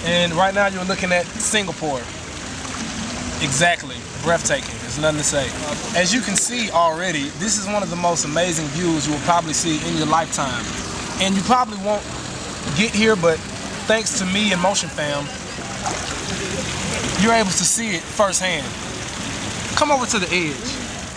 And right now you're looking at Singapore. Exactly, breathtaking, there's nothing to say. As you can see already, this is one of the most amazing views you will probably see in your lifetime. And you probably won't get here, but thanks to me and Motion Fam, you're able to see it firsthand. Come over to the edge.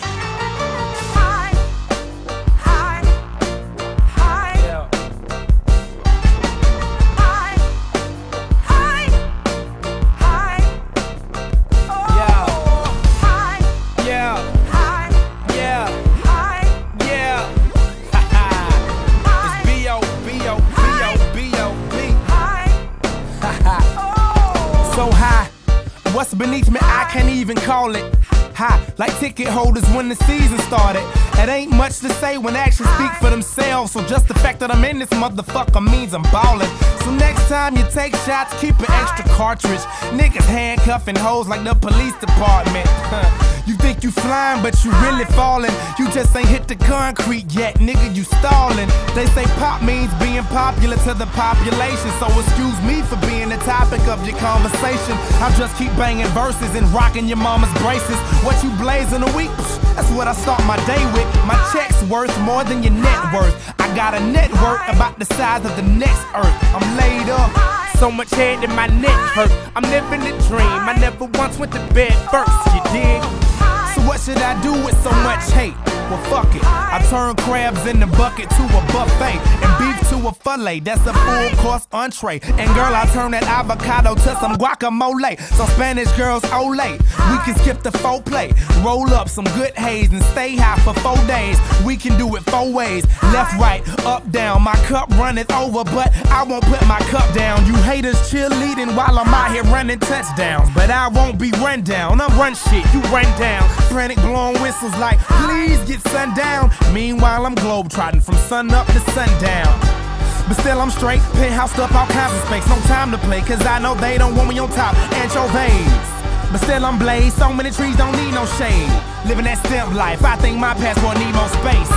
So high, what's beneath me, I can't even call it. High, like ticket holders when the season started. It ain't much to say when actions speak for themselves. So just the fact that I'm in this motherfucker means I'm ballin'. So next time you take shots, keep an extra cartridge. Niggas handcuffing hoes like the police department. You think you flying, but you really fallin'. You just ain't hit the concrete yet, nigga, you stallin'. They say pop means being popular to the population. So excuse me for being the topic of your conversation. I just keep banging verses and rocking your mama's braces. What you blazing a week? That's what I start my day with. My check's worth more than your net worth. I got a network about the size of the next earth. I'm laid up, so much head that my neck hurt. I'm living the dream, I never once went to bed first, you dig? So what should I do with so much hate? Well, fuck it. I turn crabs in the bucket to a buffet and beef to a fillet. That's a full course entree. And girl, I turn that avocado to some guacamole. So Spanish girls, ole. We can skip the foreplay, roll up some good haze and stay high for 4 days. We can do it 4 ways, left, right, up, down. My cup runneth over, but I won't put my cup down. You haters cheerleading while I'm out here running touchdowns, but I won't be run down. I'm run shit, you run down. Frantic blowing whistles like, please get sundown. Meanwhile, I'm globetrotting from sun up to sundown. But still I'm straight, penthouse up all kinds of space. No time to play, cause I know they don't want me on top. Anchovies. But still I'm blazed, so many trees don't need no shade. Living that stamp life, I think my passport need more space.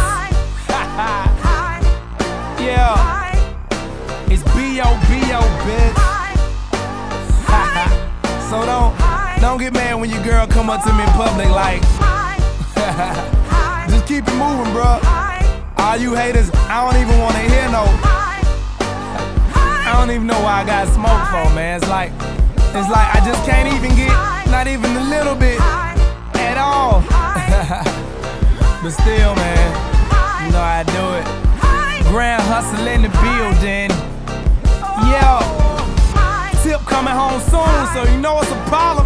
Yeah, it's B.O.B.O. bitch. So don't get mad when your girl come up to me in public like just keep it moving, bro. All you haters, I don't even wanna hear no. I don't even know why I got smoke for, man. It's like I just can't even get, not even a little bit at all. But still, man, you know how I do it. Grand hustle in the building. Yeah, Tip coming home soon, so you know it's a problem.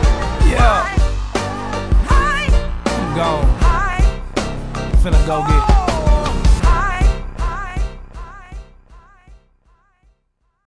Yeah, I'm gone. Finna go get